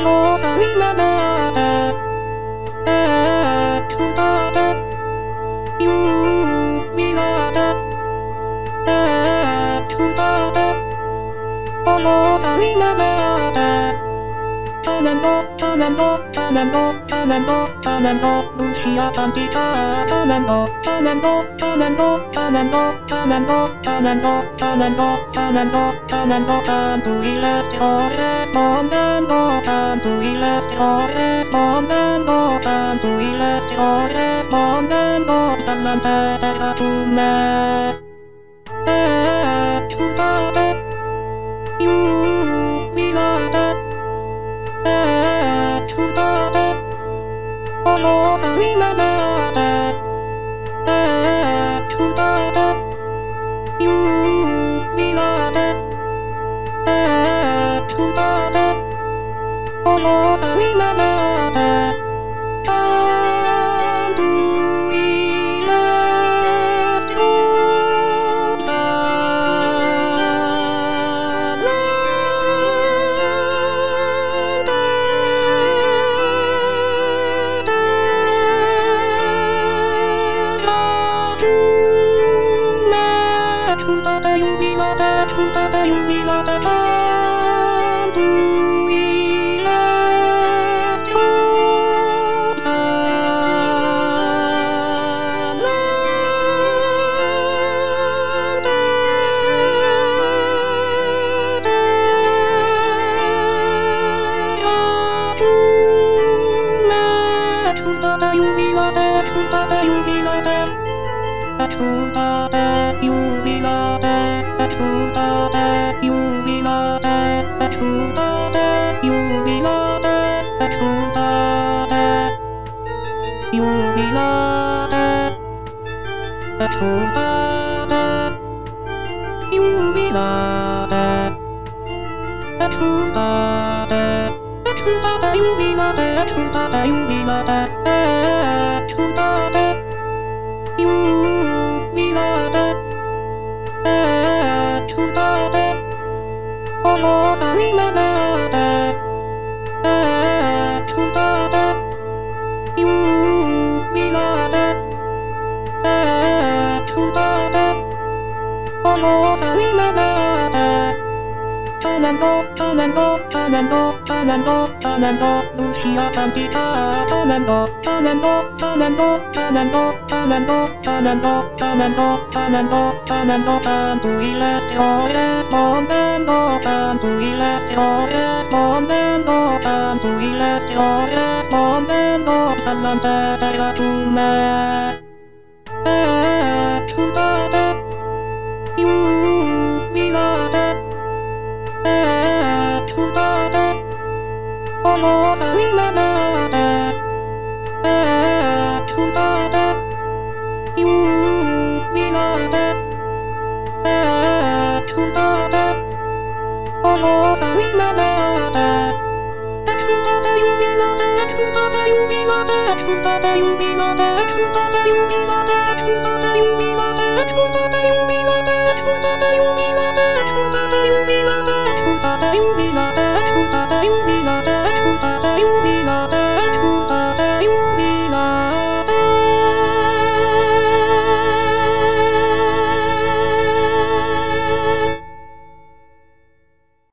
のさみながら伝わる指輪で伝わるこのさみながら去年のルシア感じた去年のcan't we left OS Montendo can't we left OS Montendo can't we left OS Montendo samante teratume Sudate Jubilate Sudate Olo saminate Sudate Jubilate Sudate Olo saminate Can't we left Exultate jubilate can't we left Exultate jubilate Exultate jubilate Exultate jubilate Exultate jubilate Exultate jubilate Exultate jubilate Exultate Exultate jubilate Exultate jubilate Exultate Jubilate Exultate Olo saminate Exultate Jubilate Exultate Olo saminate Canendo Lucia cantita Canendo Can't we left OS Montendo Can't we left OS Montendo Can't we left OS Montendo Samante teratume Exultate Jubilate Exultate Olo saminate Exultate Jubilate Exultate Olo saminate Exultate jubilate Exultate jubilate Exultate jubilate Exultate jubilate Exultate jubilate Exultate jubilate Exultate jubilate Exultate